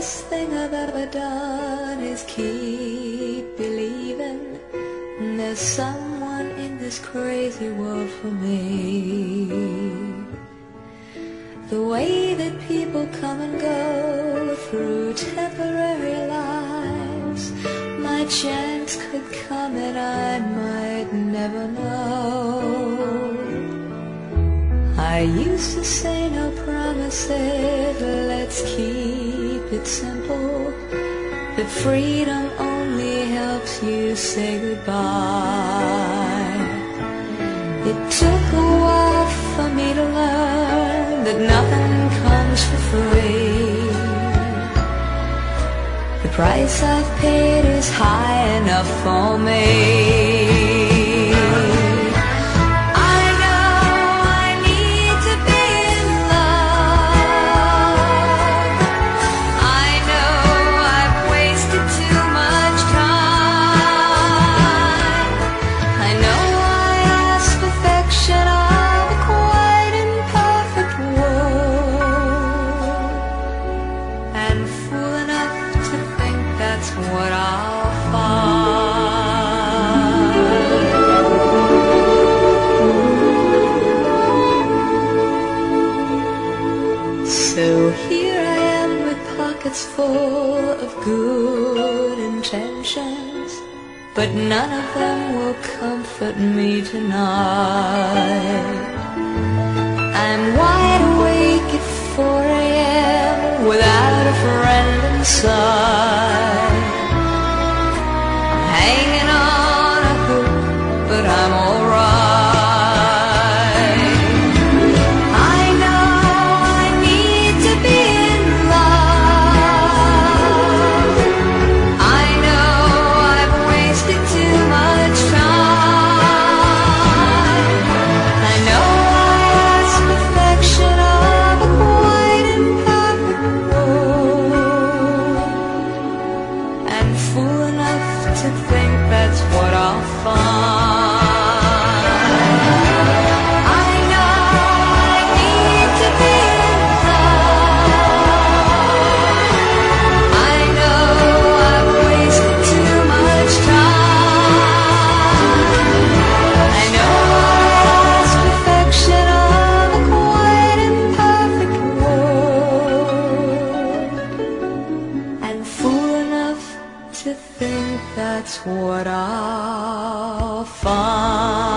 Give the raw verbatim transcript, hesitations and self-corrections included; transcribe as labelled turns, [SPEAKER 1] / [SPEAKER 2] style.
[SPEAKER 1] best thing I've ever done is keep believing there's someone in this crazy world for me. The way that people come and go through temporary lives, my chance could come and I might never know. I used to say no promises, let's keep it simple, that freedom only helps you say goodbye. It took a while for me to learn that nothing comes for free. The price I've paid is high enough for me. What I'll find. So here I am with pockets full of good intentions, but none of them will comfort me tonight. I'm wide awake at four a m without a friend inside, hanging on a hook, but I'm alright. I know I need to be in love. I know I've wasted too much time. I know I ask perfection of a quite imperfect world, and fool enough to think that's what I'll find. I know I need to be in love. I know I've wasted too much time. I know I ask perfection of a quite imperfect world, and fool enough to think that's what I'll find.